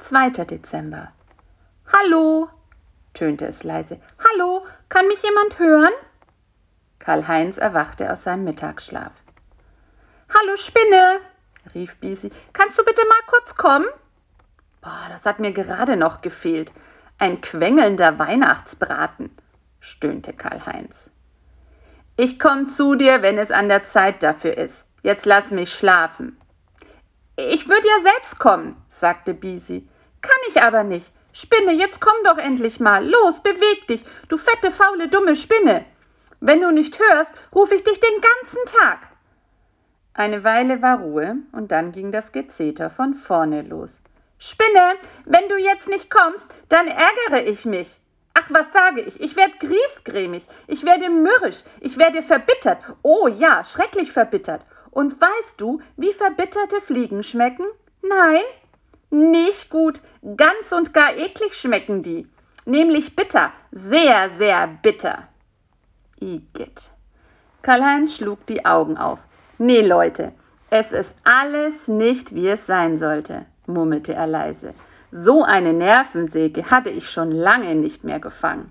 2. Dezember. »Hallo«, tönte es leise. »Hallo, kann mich jemand hören?« Karl-Heinz erwachte aus seinem Mittagsschlaf. »Hallo Spinne«, rief Bisi, »kannst du bitte mal kurz kommen?« »Das hat mir gerade noch gefehlt. Ein quengelnder Weihnachtsbraten«, stöhnte Karl-Heinz. »Ich komm zu dir, wenn es an der Zeit dafür ist. Jetzt lass mich schlafen.« »Ich würde ja selbst kommen«, sagte Bisi. »Kann ich aber nicht. Spinne, jetzt komm doch endlich mal. Los, beweg dich, du fette, faule, dumme Spinne. Wenn du nicht hörst, rufe ich dich den ganzen Tag.« Eine Weile war Ruhe und dann ging das Gezeter von vorne los. »Spinne, wenn du jetzt nicht kommst, dann ärgere ich mich. Ach, was sage ich? Ich werde griesgrämig, ich werde mürrisch, ich werde verbittert. Oh ja, schrecklich verbittert. Und weißt du, wie verbitterte Fliegen schmecken? Nein, nicht gut, ganz und gar eklig schmecken die. Nämlich bitter, sehr, sehr bitter.« Igitt. Karl-Heinz schlug die Augen auf. »Nee, Leute, es ist alles nicht, wie es sein sollte«, murmelte er leise. »So eine Nervensäge hatte ich schon lange nicht mehr gefangen.«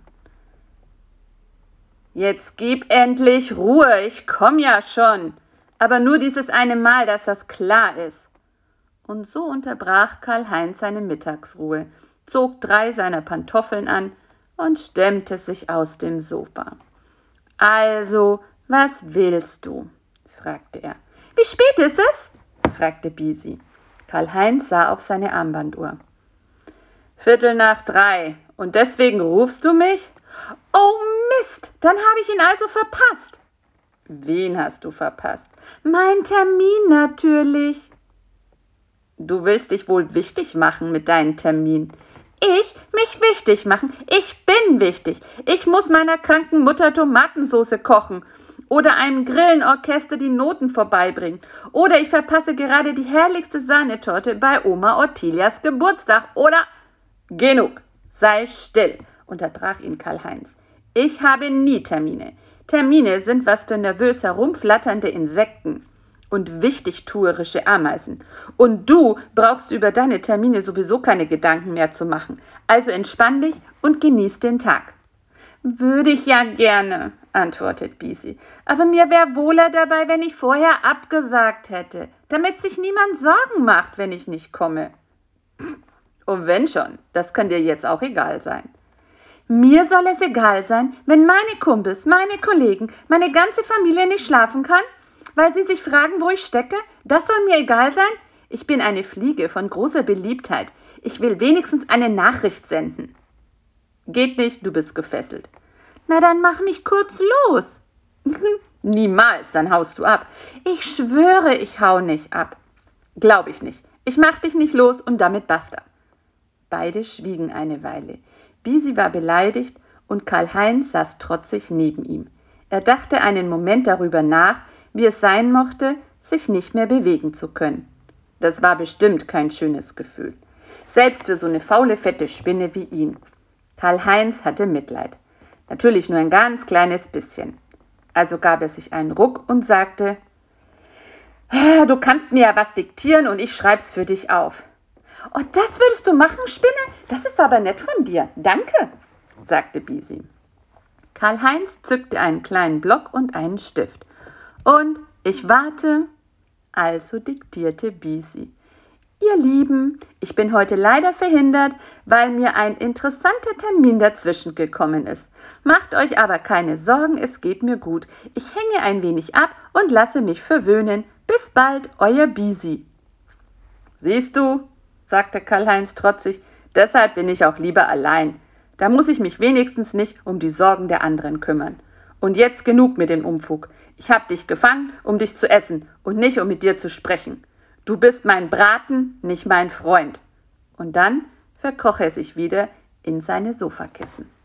»Jetzt gib endlich Ruhe, ich komm ja schon. Aber nur dieses eine Mal, dass das klar ist.« Und so unterbrach Karl-Heinz seine Mittagsruhe, zog 3 seiner Pantoffeln an und stemmte sich aus dem Sofa. »Also, was willst du?«, fragte er. »Wie spät ist es?«, fragte Bisi. Karl-Heinz sah auf seine Armbanduhr. »3:15. Und deswegen rufst du mich?« »Oh Mist, dann habe ich ihn also verpasst.« »Wen hast du verpasst?« »Mein Termin natürlich.« »Du willst dich wohl wichtig machen mit deinem Termin.« »Ich mich wichtig machen? Ich bin wichtig. Ich muss meiner kranken Mutter Tomatensauce kochen oder einem Grillenorchester die Noten vorbeibringen. Oder ich verpasse gerade die herrlichste Sahnetorte bei Oma Ottilias Geburtstag. Oder...« »Genug, sei still«, unterbrach ihn Karl-Heinz. »Ich habe nie Termine. Termine sind was für nervös herumflatternde Insekten und wichtigtuerische Ameisen. Und du brauchst über deine Termine sowieso keine Gedanken mehr zu machen. Also entspann dich und genieß den Tag.« »Würde ich ja gerne«, antwortet Bisi. »Aber mir wäre wohler dabei, wenn ich vorher abgesagt hätte, damit sich niemand Sorgen macht, wenn ich nicht komme.« »Und wenn schon, das kann dir jetzt auch egal sein.« »Mir soll es egal sein, wenn meine Kumpels, meine Kollegen, meine ganze Familie nicht schlafen kann, weil sie sich fragen, wo ich stecke? Das soll mir egal sein? Ich bin eine Fliege von großer Beliebtheit. Ich will wenigstens eine Nachricht senden.« »Geht nicht, du bist gefesselt.« »Na, dann mach mich kurz los.« »Niemals, dann haust du ab.« »Ich schwöre, ich hau nicht ab.« »Glaub ich nicht. Ich mach dich nicht los und damit basta.« Beide schwiegen eine Weile. Bisi war beleidigt und Karl-Heinz saß trotzig neben ihm. Er dachte einen Moment darüber nach, wie es sein mochte, sich nicht mehr bewegen zu können. Das war bestimmt kein schönes Gefühl. Selbst für so eine faule, fette Spinne wie ihn. Karl-Heinz hatte Mitleid. Natürlich nur ein ganz kleines bisschen. Also gab er sich einen Ruck und sagte: »Du kannst mir ja was diktieren und ich schreib's für dich auf.« »Oh, das würdest du machen, Spinne? Das ist aber nett von dir. Danke«, sagte Bisi. Karl-Heinz zückte einen kleinen Block und einen Stift. »Und ich warte«, also diktierte Bisi. »Ihr Lieben, ich bin heute leider verhindert, weil mir ein interessanter Termin dazwischen gekommen ist. Macht euch aber keine Sorgen, es geht mir gut. Ich hänge ein wenig ab und lasse mich verwöhnen. Bis bald, euer Bisi.« »Siehst du«, sagte Karl-Heinz trotzig, »deshalb bin ich auch lieber allein. Da muss ich mich wenigstens nicht um die Sorgen der anderen kümmern. Und jetzt genug mit dem Unfug. Ich hab dich gefangen, um dich zu essen und nicht, um mit dir zu sprechen. Du bist mein Braten, nicht mein Freund.« Und dann verkroch er sich wieder in seine Sofakissen.